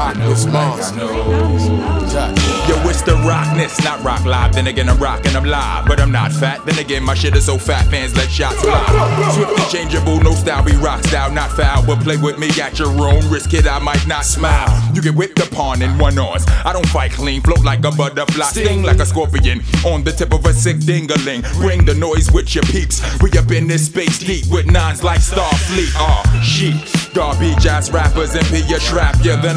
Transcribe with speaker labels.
Speaker 1: rock this monster.
Speaker 2: Yo, it's the rockness, not rock live. Then again, I'm rocking, I'm live, but I'm not fat. Then again, my shit is so fat, fans let shots fly. Swift and changeable, no style, we rock style, not foul. But play with me at your own risk, kid, I might not smile. You get whipped upon in one ons. I don't fight clean, float like a butterfly, sting like a scorpion on the tip of a sick dingaling. Bring the noise with your peeps. We up in this space deep with nines like Starfleet. Shit, garbage ass rappers and be a trap. Yeah, then